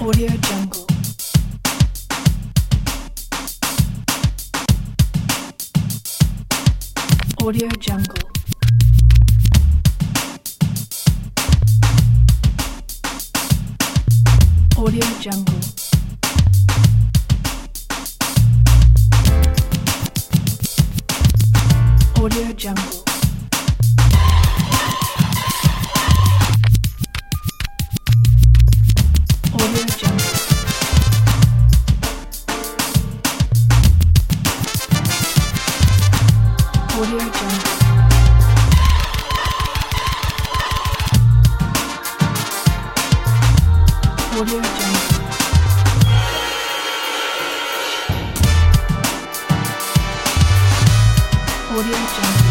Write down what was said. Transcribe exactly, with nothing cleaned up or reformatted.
Audio Jungle. Audio Jungle. Audio Jungle. Audio Jungle. Audio Jungle. Audio Jungle. Audio Jungle. Audio Jungle.